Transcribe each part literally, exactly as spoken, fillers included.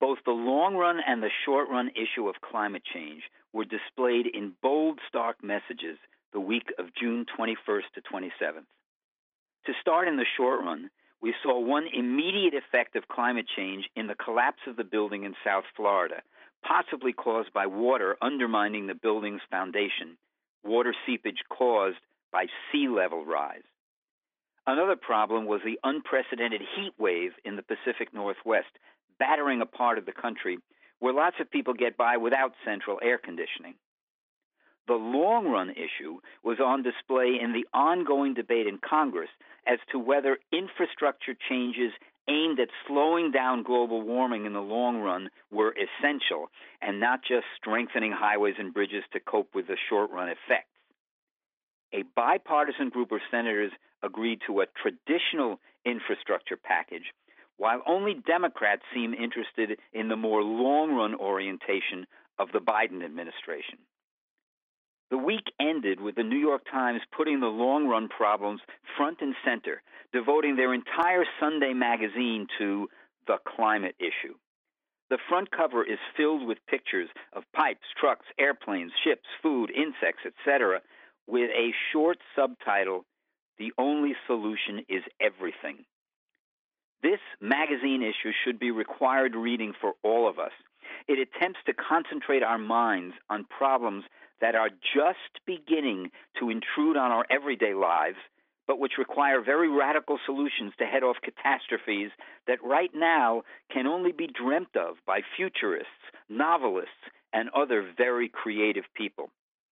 Both the long-run and the short-run issue of climate change were displayed in bold, stark messages the week of June twenty-first to twenty-seventh. To start in the short run, we saw one immediate effect of climate change in the collapse of the building in South Florida, possibly caused by water undermining the building's foundation, water seepage caused by sea level rise. Another problem was the unprecedented heat wave in the Pacific Northwest, battering a part of the country where lots of people get by without central air conditioning. The long-run issue was on display in the ongoing debate in Congress as to whether infrastructure changes aimed at slowing down global warming in the long run were essential and not just strengthening highways and bridges to cope with the short-run effects. A bipartisan group of senators agreed to a traditional infrastructure package, while only Democrats seem interested in the more long-run orientation of the Biden administration. The week ended with the New York Times putting the long-run problems front and center, devoting their entire Sunday magazine to the climate issue. The front cover is filled with pictures of pipes, trucks, airplanes, ships, food, insects, et cetera, with a short subtitle, "The Only Solution is Everything." This magazine issue should be required reading for all of us. It attempts to concentrate our minds on problems that are just beginning to intrude on our everyday lives, but which require very radical solutions to head off catastrophes that right now can only be dreamt of by futurists, novelists, and other very creative people.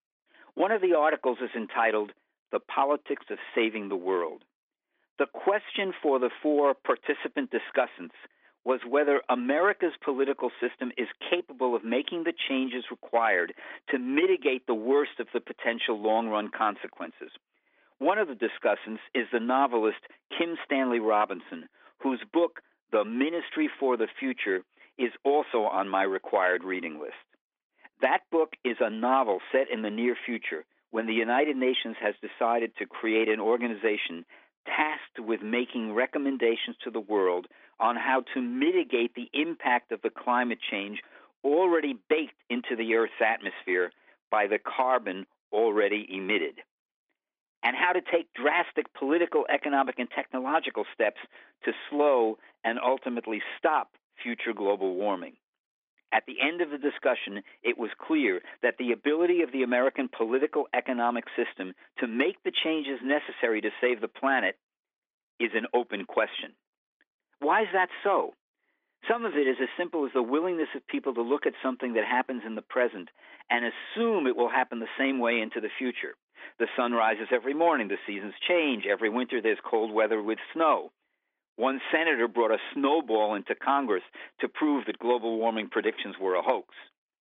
One of the articles is entitled, "The Politics of Saving the World." The question for the four participant discussants was whether America's political system is capable of making the changes required to mitigate the worst of the potential long-run consequences. One of the discussants is the novelist Kim Stanley Robinson, whose book, The Ministry for the Future, is also on my required reading list. That book is a novel set in the near future when the United Nations has decided to create an organization tasked with making recommendations to the world on how to mitigate the impact of the climate change already baked into the Earth's atmosphere by the carbon already emitted, and how to take drastic political, economic, and technological steps to slow and ultimately stop future global warming. At the end of the discussion, it was clear that the ability of the American political economic system to make the changes necessary to save the planet is an open question. Why is that so? Some of it is as simple as the willingness of people to look at something that happens in the present and assume it will happen the same way into the future. The sun rises every morning, the seasons change, every winter there's cold weather with snow. One senator brought a snowball into Congress to prove that global warming predictions were a hoax.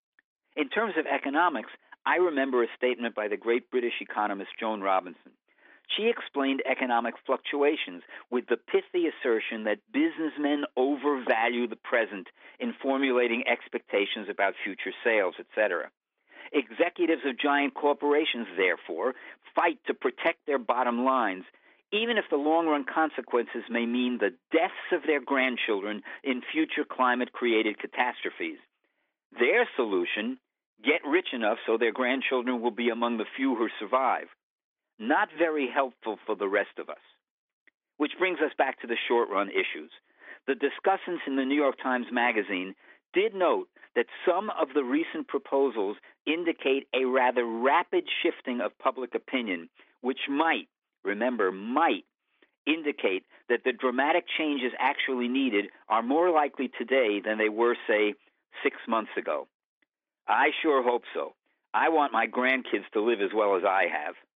In terms of economics, I remember a statement by the great British economist Joan Robinson. She explained economic fluctuations with the pithy assertion that businessmen overvalue the present in formulating expectations about future sales, et cetera. Executives of giant corporations, therefore, fight to protect their bottom lines, even if the long-run consequences may mean the deaths of their grandchildren in future climate-created catastrophes. Their solution, get rich enough so their grandchildren will be among the few who survive. Not very helpful for the rest of us. Which brings us back to the short-run issues. The discussants in the New York Times Magazine did note that some of the recent proposals indicate a rather rapid shifting of public opinion, which might, remember, might indicate that the dramatic changes actually needed are more likely today than they were, say, six months ago. I sure hope so. I want my grandkids to live as well as I have.